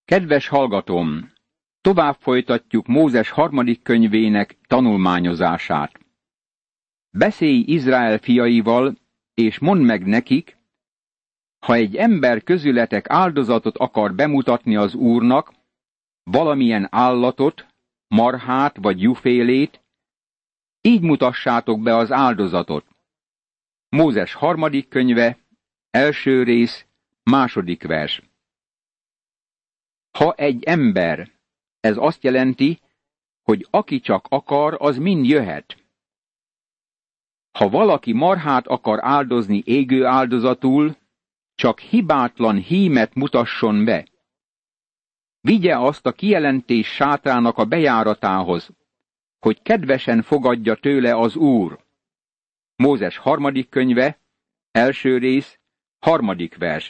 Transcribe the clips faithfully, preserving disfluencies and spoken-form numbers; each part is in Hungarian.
Kedves hallgatóm, tovább folytatjuk Mózes harmadik könyvének tanulmányozását. Beszélj Izrael fiaival, és mondd meg nekik, ha egy ember közületek áldozatot akar bemutatni az Úrnak, valamilyen állatot, marhát vagy juhfélét, így mutassátok be az áldozatot. Mózes harmadik könyve, első rész, második vers. Ha egy ember, ez azt jelenti, hogy aki csak akar, az mind jöhet. Ha valaki marhát akar áldozni égő áldozatul, csak hibátlan hímet mutasson be. Vigye azt a kijelentés sátrának a bejáratához, hogy kedvesen fogadja tőle az Úr. Mózes harmadik könyve, első rész, harmadik vers.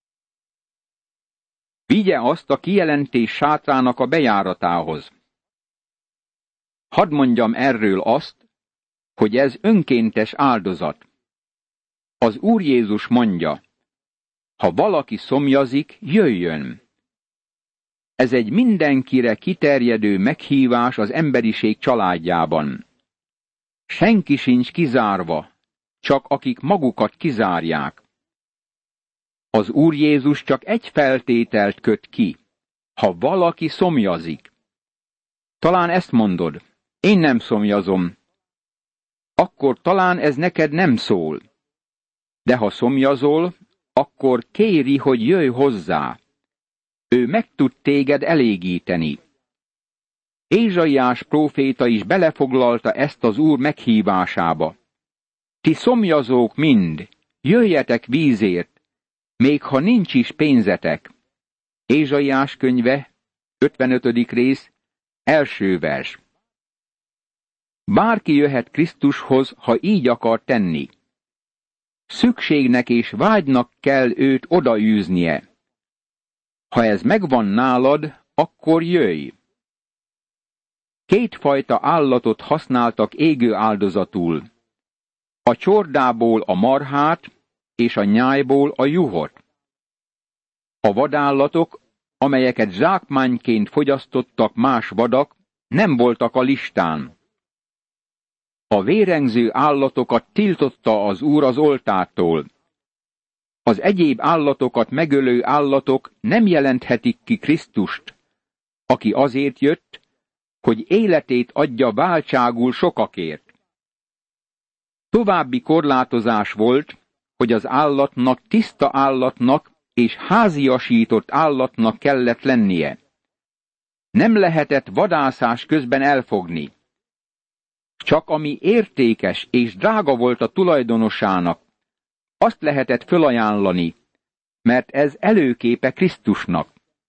Vigye azt a kijelentés sátrának a bejáratához. Hadd mondjam erről azt, hogy ez önkéntes áldozat. Az Úr Jézus mondja, ha valaki szomjazik, jöjjön. Ez egy mindenkire kiterjedő meghívás az emberiség családjában. Senki sincs kizárva, csak akik magukat kizárják. Az Úr Jézus csak egy feltételt köt ki, ha valaki szomjazik. Talán ezt mondod, én nem szomjazom, akkor talán ez neked nem szól. De ha szomjazol, akkor kéri, hogy jöjj hozzá. Ő meg tud téged elégíteni. Ézsaiás próféta is belefoglalta ezt az Úr meghívásába. Ti szomjazók mind, jöjjetek vízért, még ha nincs is pénzetek. Ézsaiás könyve, ötvenötödik rész, első vers. Bárki jöhet Krisztushoz, ha így akar tenni. Szükségnek és vágynak kell őt odaűznie. Ha ez megvan nálad, akkor jöjj. Kétfajta állatot használtak égő áldozatul. A csordából a marhát, és a nyájból a juhot. A vadállatok, amelyeket zsákmányként fogyasztottak más vadak, nem voltak a listán. A vérengző állatokat tiltotta az Úr az oltártól. Az egyéb állatokat megölő állatok nem jelenthetik ki Krisztust, aki azért jött, hogy életét adja váltságul sokakért. További korlátozás volt, hogy az állatnak tiszta állatnak és háziasított állatnak kellett lennie. Nem lehetett vadászás közben elfogni. Csak ami értékes és drága volt a tulajdonosának, azt lehetett fölajánlani, mert ez előképe Krisztusnak.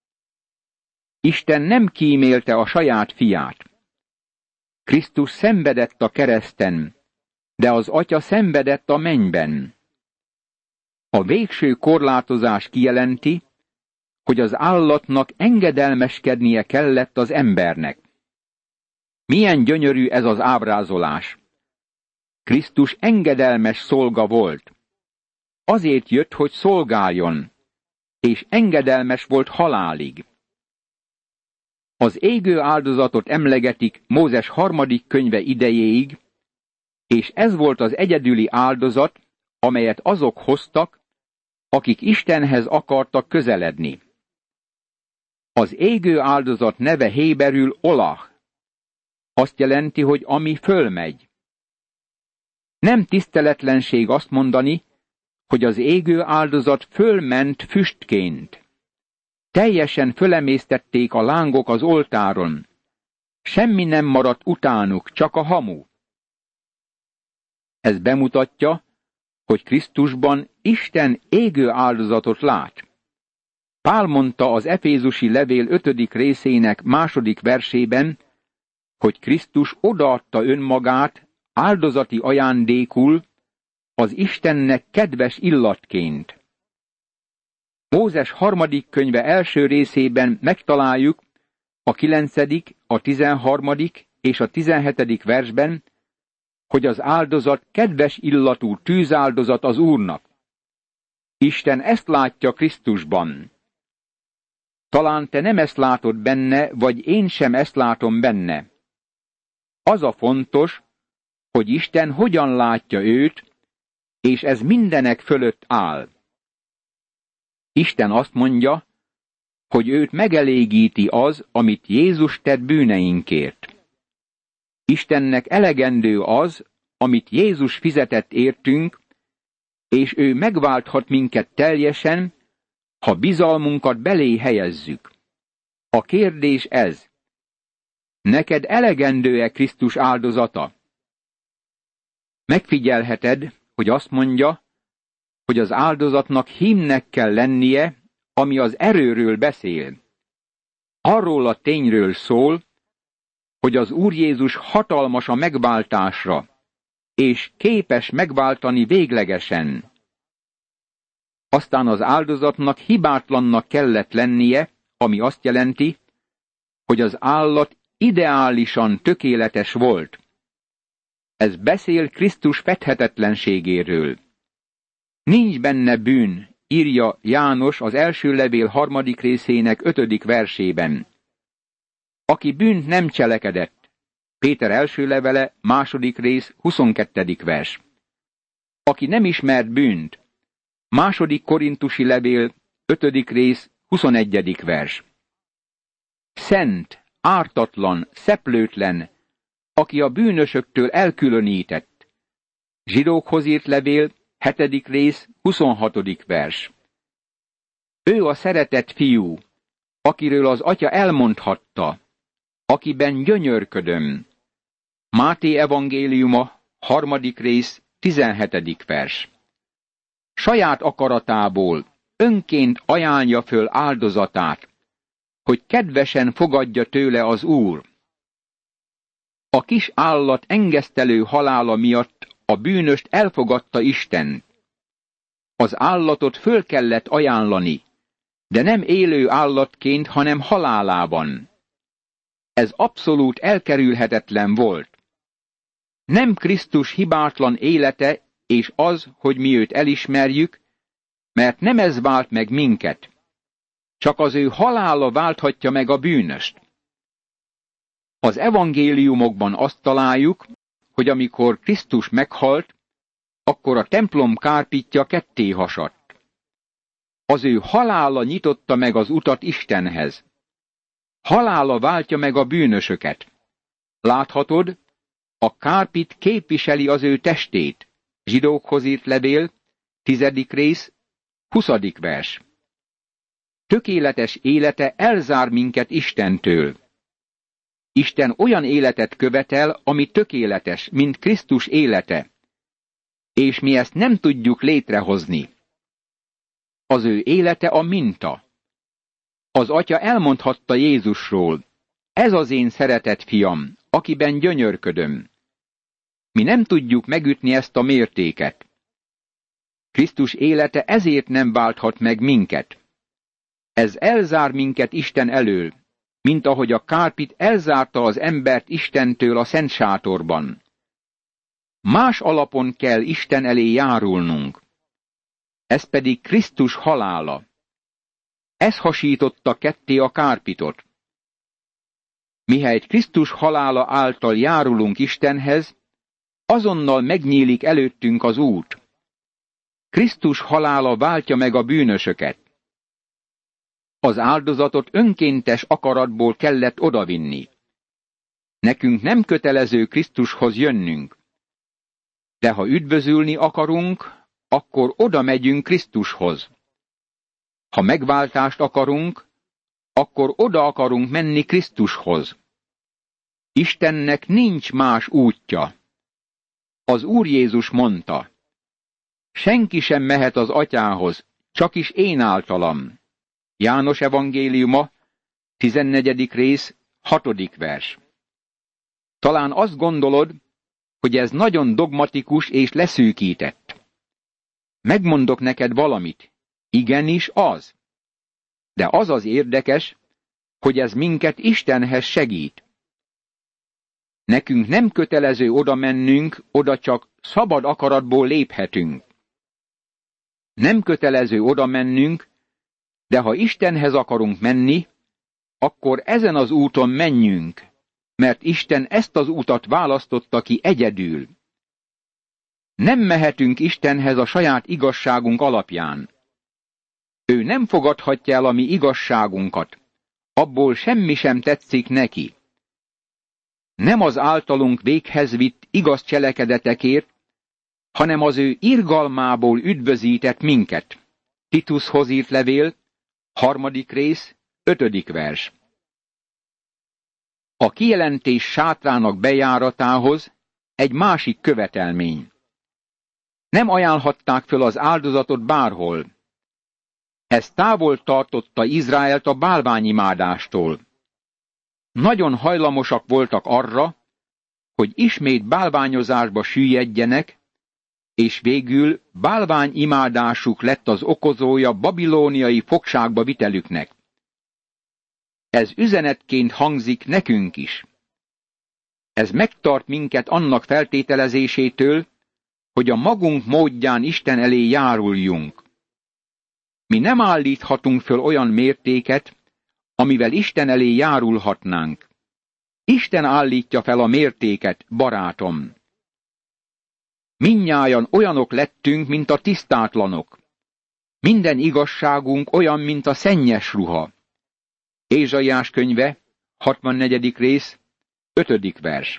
Isten nem kímélte a saját fiát. Krisztus szenvedett a kereszten, de az Atya szenvedett a mennyben. A végső korlátozás kijelenti, hogy az állatnak engedelmeskednie kellett az embernek. Milyen gyönyörű ez az ábrázolás! Krisztus engedelmes szolga volt. Azért jött, hogy szolgáljon, és engedelmes volt halálig. Az égő áldozatot emlegetik Mózes harmadik könyve idejéig, és ez volt az egyedüli áldozat, amelyet azok hoztak, akik Istenhez akartak közeledni. Az égő áldozat neve héberül olah. Azt jelenti, hogy ami fölmegy. Nem tiszteletlenség azt mondani, hogy az égő áldozat fölment füstként. Teljesen fölemésztették a lángok az oltáron. Semmi nem maradt utánuk, csak a hamu. Ez bemutatja, hogy Krisztusban Isten égő áldozatot lát. Pál mondta az Efézusi levél ötödik részének második versében, hogy Krisztus odaadta önmagát áldozati ajándékul az Istennek kedves illatként. Mózes harmadik könyve első részében megtaláljuk a kilencedik, a tizenharmadik és a tizenhetedik versben, hogy az áldozat kedves illatú tűzáldozat az Úrnak. Isten ezt látja Krisztusban. Talán te nem ezt látod benne, vagy én sem ezt látom benne. Az a fontos, hogy Isten hogyan látja őt, és ez mindenek fölött áll. Isten azt mondja, hogy őt megelégíti az, amit Jézus tett bűneinkért. Istennek elegendő az, amit Jézus fizetett értünk, és ő megválthat minket teljesen, ha bizalmunkat belé helyezzük. A kérdés ez: neked elegendő-e Krisztus áldozata? Megfigyelheted, hogy azt mondja, hogy az áldozatnak hímnek kell lennie, ami az erőről beszél. Arról a tényről szól, hogy az Úr Jézus hatalmas a megváltásra, és képes megváltani véglegesen. Aztán az áldozatnak hibátlannak kellett lennie, ami azt jelenti, hogy az állat ideálisan tökéletes volt. Ez beszél Krisztus fedhetetlenségéről. Nincs benne bűn, írja János az első levél harmadik részének ötödik versében. Aki bűnt nem cselekedett. Péter első levele, második rész, huszonkettedik vers. Aki nem ismert bűnt. Második korintusi levél, ötödik rész, huszonegyedik vers. Szent, ártatlan, szeplőtlen, aki a bűnösöktől elkülönített. Zsidókhoz írt levél, hetedik rész, huszonhatodik vers. Ő a szeretett fiú, akiről az atya elmondhatta, akiben gyönyörködöm. Máté evangéliuma, harmadik rész, tizenhetedik vers. Saját akaratából önként ajánlja föl áldozatát, hogy kedvesen fogadja tőle az Úr. A kis állat engesztelő halála miatt a bűnöst elfogadta Isten. Az állatot föl kellett ajánlani, de nem élő állatként, hanem halálában. Ez abszolút elkerülhetetlen volt. Nem Krisztus hibátlan élete és az, hogy mi őt elismerjük, mert nem ez vált meg minket. Csak az ő halála válthatja meg a bűnöst. Az evangéliumokban azt találjuk, hogy amikor Krisztus meghalt, akkor a templom kárpitja ketté hasadt. Az ő halála nyitotta meg az utat Istenhez. Halála váltja meg a bűnösöket. Láthatod, a kárpit képviseli az ő testét. Zsidókhoz írt levél, tizedik rész, huszadik vers. Tökéletes élete elzár minket Istentől. Isten olyan életet követel, ami tökéletes, mint Krisztus élete, és mi ezt nem tudjuk létrehozni. Az ő élete a minta. Az atya elmondhatta Jézusról: ez az én szeretett fiam, akiben gyönyörködöm. Mi nem tudjuk megütni ezt a mértéket. Krisztus élete ezért nem válthat meg minket. Ez elzár minket Isten elől, mint ahogy a kárpit elzárta az embert Istentől a szent sátorban. Más alapon kell Isten elé járulnunk. Ez pedig Krisztus halála. Ez hasította ketté a kárpitot. Mihelyt Krisztus halála által járulunk Istenhez, azonnal megnyílik előttünk az út. Krisztus halála váltja meg a bűnösöket. Az áldozatot önkéntes akaratból kellett odavinni. Nekünk nem kötelező Krisztushoz jönnünk. De ha üdvözülni akarunk, akkor oda megyünk Krisztushoz. Ha megváltást akarunk, akkor oda akarunk menni Krisztushoz. Istennek nincs más útja. Az Úr Jézus mondta: senki sem mehet az atyához, csak is én általam. János evangéliuma, tizennegyedik rész, hatodik vers. Talán azt gondolod, hogy ez nagyon dogmatikus és leszűkített. Megmondok neked valamit. Igenis az. De az az érdekes, hogy ez minket Istenhez segít. Nekünk nem kötelező oda mennünk, oda csak szabad akaratból léphetünk. Nem kötelező oda mennünk, De ha Istenhez akarunk menni, akkor ezen az úton menjünk, mert Isten ezt az utat választotta ki egyedül. Nem mehetünk Istenhez a saját igazságunk alapján. Ő nem fogadhatja el a mi igazságunkat, abból semmi sem tetszik neki. Nem az általunk véghez vitt igaz cselekedetekért, hanem az ő irgalmából üdvözített minket. Titushoz írt levél, harmadik rész, ötödik vers. A kijelentés sátrának bejáratához egy másik követelmény. Nem ajánlhatták föl az áldozatot bárhol. Ez távol tartotta Izraelt a bálványimádástól. Nagyon hajlamosak voltak arra, hogy ismét bálványozásba süllyedjenek, és végül bálványimádásuk lett az okozója babilóniai fogságba vitelüknek. Ez üzenetként hangzik nekünk is. Ez megtart minket annak feltételezésétől, hogy a magunk módján Isten elé járuljunk. Mi nem állíthatunk föl olyan mértéket, amivel Isten elé járulhatnánk. Isten állítja fel a mértéket, barátom. Mindnyájan olyanok lettünk, mint a tisztátlanok. Minden igazságunk olyan, mint a szennyes ruha. Ézsaiás könyve, hatvannegyedik rész, ötödik vers.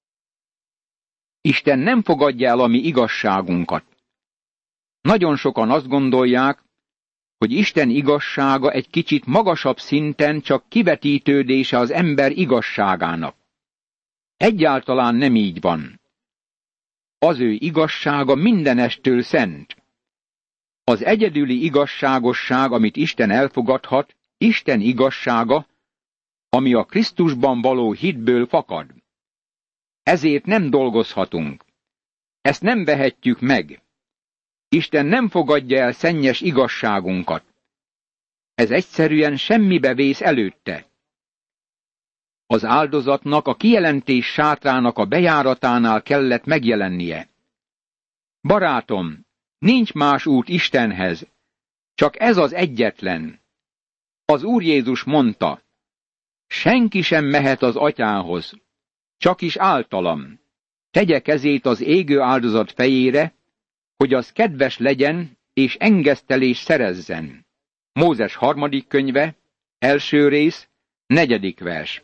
Isten nem fogadja el a mi igazságunkat. Nagyon sokan azt gondolják, hogy Isten igazsága egy kicsit magasabb szinten csak kivetítődése az ember igazságának. Egyáltalán nem így van. Az ő igazsága mindenestől szent. Az egyedüli igazságosság, amit Isten elfogadhat, Isten igazsága, ami a Krisztusban való hitből fakad. Ezért nem dolgozhatunk. Ezt nem vehetjük meg. Isten nem fogadja el szennyes igazságunkat. Ez egyszerűen semmibe vész előtte. Az áldozatnak a kijelentés sátrának a bejáratánál kellett megjelennie. Barátom, nincs más út Istenhez, csak ez az egyetlen. Az Úr Jézus mondta, senki sem mehet az Atyához, csak is általam. Tegye kezét az égő áldozat fejére, hogy az kedves legyen, és engesztelés szerezzen. Mózes harmadik könyve, első rész, negyedik vers.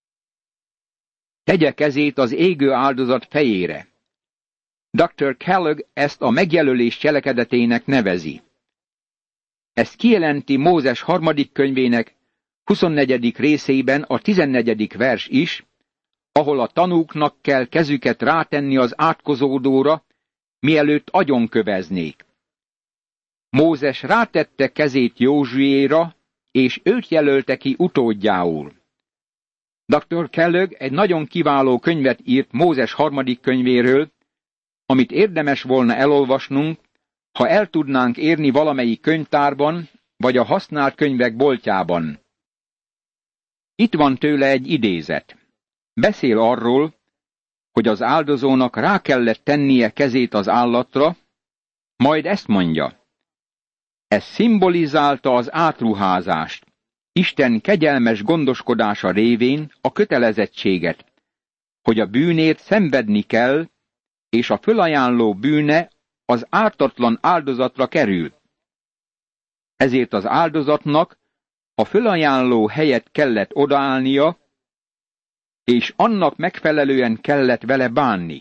Tegye kezét az égő áldozat fejére. doktor Kellogg ezt a megjelölés cselekedetének nevezi. Ez kijelenti Mózes harmadik könyvének huszonnegyedik részében a tizennegyedik vers is, ahol a tanúknak kell kezüket rátenni az átkozódóra, mielőtt agyonköveznék. Mózes rátette kezét Józsuéra, és őt jelölte ki utódjául. doktor Kellogg egy nagyon kiváló könyvet írt Mózes harmadik könyvéről, amit érdemes volna elolvasnunk, ha el tudnánk érni valamelyik könyvtárban, vagy a használt könyvek boltjában. Itt van tőle egy idézet. Beszél arról, hogy az áldozónak rá kellett tennie kezét az állatra, majd ezt mondja. Ez szimbolizálta az átruházást, Isten kegyelmes gondoskodása révén a kötelezettséget, hogy a bűnért szenvedni kell, és a fölajánló bűne az ártatlan áldozatra kerül. Ezért az áldozatnak a fölajánló helyet kellett odaállnia, és annak megfelelően kellett vele bánni.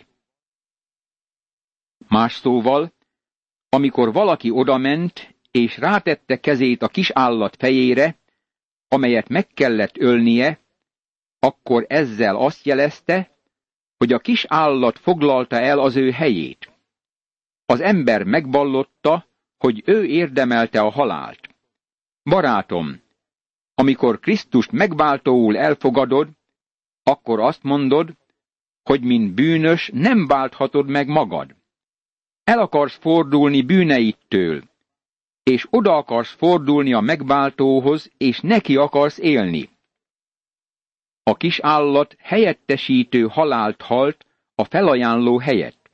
Más szóval, amikor valaki odament, és rátette kezét a kis állat fejére, amelyet meg kellett ölnie, akkor ezzel azt jelezte, hogy a kis állat foglalta el az ő helyét. Az ember megvallotta, hogy ő érdemelte a halált. Barátom, amikor Krisztust megváltóul elfogadod, akkor azt mondod, hogy mint bűnös nem válthatod meg magad. El akarsz fordulni bűneidtől, és oda akarsz fordulni a megváltóhoz, és neki akarsz élni. A kis állat helyettesítő halált halt a felajánló helyett.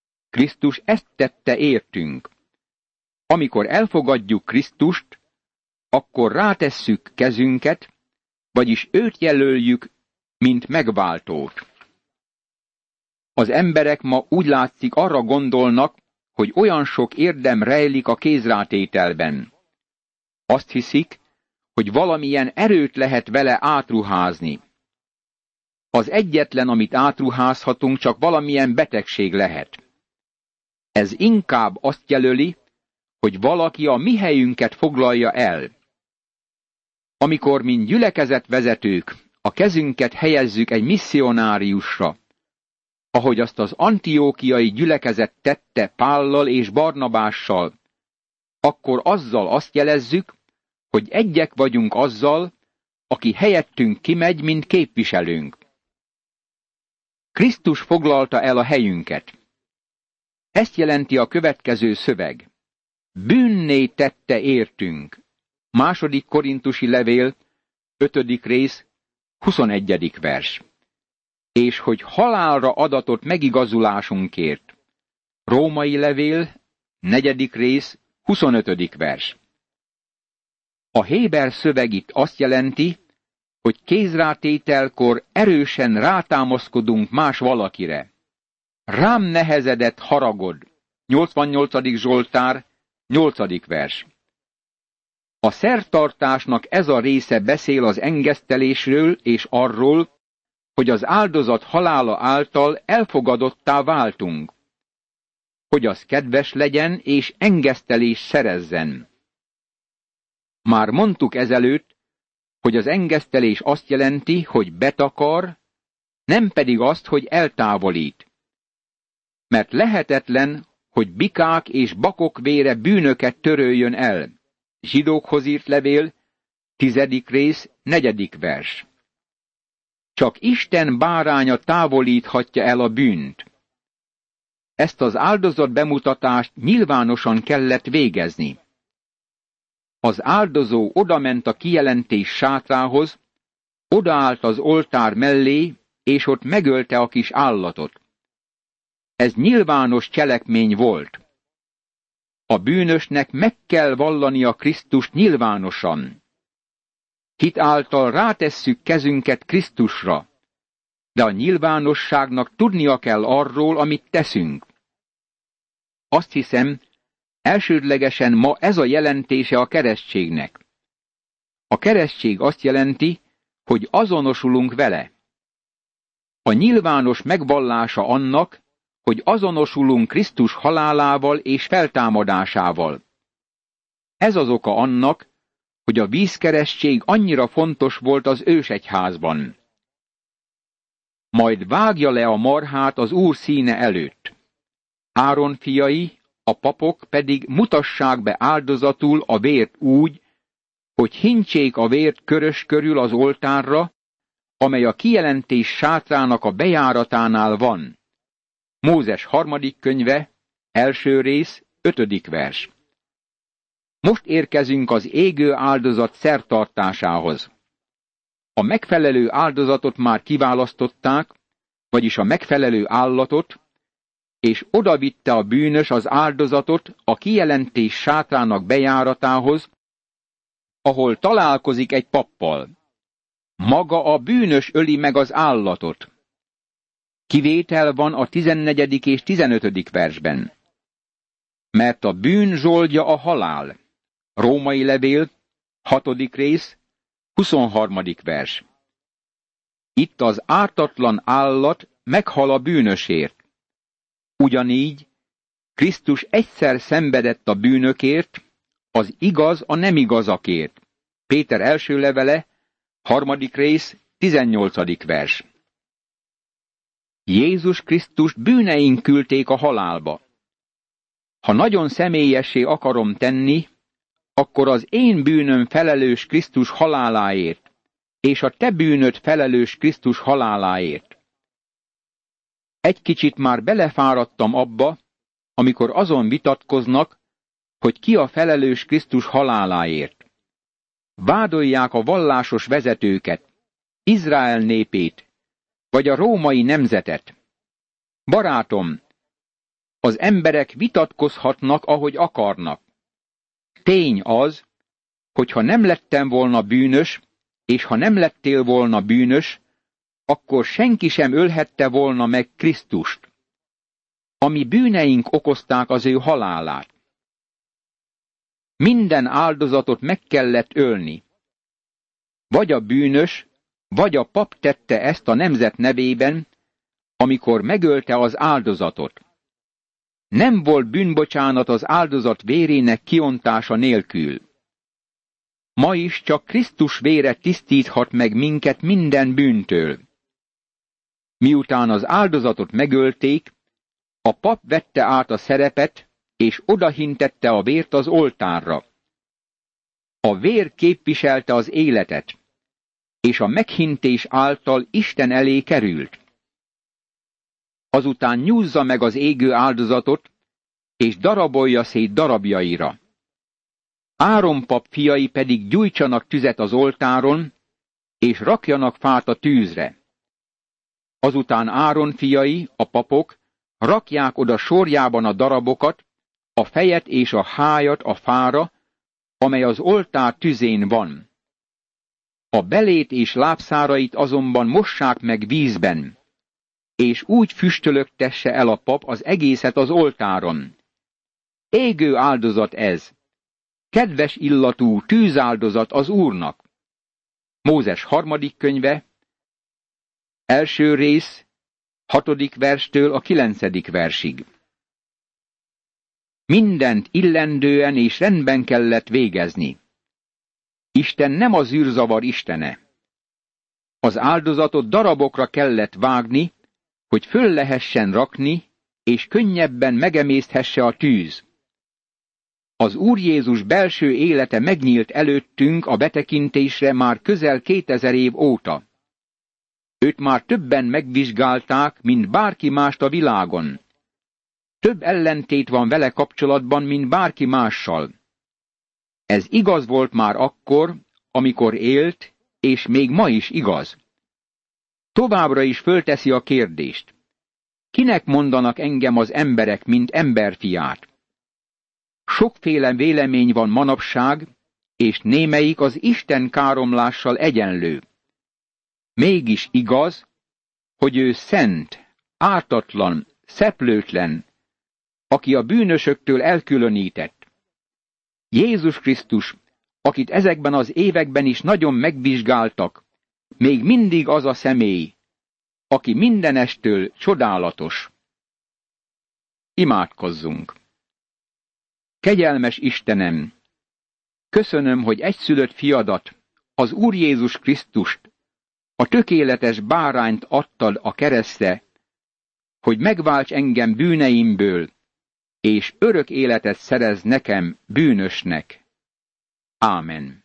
Krisztus ezt tette értünk. Amikor elfogadjuk Krisztust, akkor rátesszük kezünket, vagyis őt jelöljük, mint megváltót. Az emberek ma úgy látszik arra gondolnak, hogy olyan sok érdem rejlik a kézrátételben. Azt hiszik, hogy valamilyen erőt lehet vele átruházni. Az egyetlen, amit átruházhatunk, csak valamilyen betegség lehet. Ez inkább azt jelöli, hogy valaki a mi helyünket foglalja el. Amikor, mint gyülekezetvezetők, a kezünket helyezzük egy misszionáriusra, ahogy azt az antiókiai gyülekezet tette Pállal és Barnabással, akkor azzal azt jelezzük, hogy egyek vagyunk azzal, aki helyettünk kimegy, mint képviselőnk. Krisztus foglalta el a helyünket. Ezt jelenti a következő szöveg. Bűnné tette értünk. Második Korintusi levél, ötödik rész, huszonegyedik vers. És hogy halálra adatott megigazulásunkért. Római levél, negyedik rész, huszonötödik vers. A héber szöveg itt azt jelenti, hogy kézrátételkor erősen rátámaszkodunk más valakire. Rám nehezedett haragod. nyolcvannyolcadik Zsoltár, nyolcadik vers. A szertartásnak ez a része beszél az engesztelésről és arról, hogy az áldozat halála által elfogadottá váltunk, hogy az kedves legyen és engesztelés szerezzen. Már mondtuk ezelőtt, hogy az engesztelés azt jelenti, hogy betakar, nem pedig azt, hogy eltávolít. Mert lehetetlen, hogy bikák és bakok vére bűnöket töröljön el. Zsidókhoz írt levél, tizedik rész, negyedik vers. Csak Isten báránya távolíthatja el a bűnt. Ezt az áldozat bemutatást nyilvánosan kellett végezni. Az áldozó odament a kijelentés sátrához, odaállt az oltár mellé, és ott megölte a kis állatot. Ez nyilvános cselekmény volt. A bűnösnek meg kell vallania Krisztust nyilvánosan. Hit által rátesszük kezünket Krisztusra, de a nyilvánosságnak tudnia kell arról, amit teszünk. Azt hiszem, elsődlegesen ma ez a jelentése a keresztségnek. A keresztség azt jelenti, hogy azonosulunk vele. A nyilvános megvallása annak, hogy azonosulunk Krisztus halálával és feltámadásával. Ez az oka annak, hogy a vízkeresztség annyira fontos volt az ősegyházban. Majd vágja le a marhát az Úr színe előtt. Áron fiai, a papok pedig mutassák be áldozatul a vért úgy, hogy hintsék a vért körös körül az oltárra, amely a kijelentés sátrának a bejáratánál van. Mózes harmadik könyve, első rész, ötödik vers. Most érkezünk az égő áldozat szertartásához. A megfelelő áldozatot már kiválasztották, vagyis a megfelelő állatot, és odavitte a bűnös az áldozatot a kijelentés sátrának bejáratához, ahol találkozik egy pappal. Maga a bűnös öli meg az állatot. Kivétel van a tizennegyedik és tizenötödik versben. Mert a bűn zsoldja a halál. Római levél, hatodik rész, huszonharmadik vers. Itt az ártatlan állat meghal a bűnösért. Ugyanígy Krisztus egyszer szenvedett a bűnökért, az igaz a nem igazakért. Péter első levele, harmadik rész, tizennyolcadik vers. Jézus Krisztust bűneink küldték a halálba. Ha nagyon személyessé akarom tenni, akkor az én bűnöm felelős Krisztus haláláért, és a te bűnöd felelős Krisztus haláláért. Egy kicsit már belefáradtam abba, amikor azon vitatkoznak, hogy ki a felelős Krisztus haláláért. Vádolják a vallásos vezetőket, Izrael népét, vagy a római nemzetet. Barátom, az emberek vitatkozhatnak, ahogy akarnak. Tény az, hogy ha nem lettem volna bűnös, és ha nem lettél volna bűnös, akkor senki sem ölhette volna meg Krisztust. Ami bűneink okozták az ő halálát. Minden áldozatot meg kellett ölni. Vagy a bűnös, vagy a pap tette ezt a nemzet nevében, amikor megölte az áldozatot. Nem volt bűnbocsánat az áldozat vérének kiontása nélkül. Ma is csak Krisztus vére tisztíthat meg minket minden bűntől. Miután az áldozatot megölték, a pap vette át a szerepet, és odahintette a vért az oltárra. A vér képviselte az életet, és a meghintés által Isten elé került. Azután nyúzza meg az égő áldozatot, és darabolja szét darabjaira. Áron pap fiai pedig gyújtsanak tüzet az oltáron, és rakjanak fát a tűzre. Azután Áron fiai, a papok, rakják oda sorjában a darabokat, a fejet és a hájat a fára, amely az oltár tüzén van. A belét és lábszárait azonban mossák meg vízben, és úgy füstölögtesse el a pap az egészet az oltáron. Égő áldozat ez, kedves illatú tűzáldozat az Úrnak. Mózes harmadik könyve, első rész, hatodik verstől a kilencedik versig. Mindent illendően és rendben kellett végezni. Isten nem az űrzavar istene. Az áldozatot darabokra kellett vágni, hogy föl lehessen rakni, és könnyebben megemészthesse a tűz. Az Úr Jézus belső élete megnyílt előttünk a betekintésre már közel kétezer év óta. Őt már többen megvizsgálták, mint bárki mást a világon. Több ellentét van vele kapcsolatban, mint bárki mással. Ez igaz volt már akkor, amikor élt, és még ma is igaz. Továbbra is fölteszi a kérdést. Kinek mondanak engem az emberek, mint emberfiát? Sokféle vélemény van manapság, és némelyik az Isten káromlással egyenlő. Mégis igaz, hogy ő szent, ártatlan, szeplőtlen, aki a bűnösöktől elkülönített. Jézus Krisztus, akit ezekben az években is nagyon megvizsgáltak, még mindig az a személy, aki mindenestől csodálatos. Imádkozzunk! Kegyelmes Istenem, köszönöm, hogy egyszülött fiadat, az Úr Jézus Krisztust, a tökéletes bárányt adtad a keresztre, hogy megválts engem bűneimből, és örök életet szerez nekem bűnösnek. Ámen.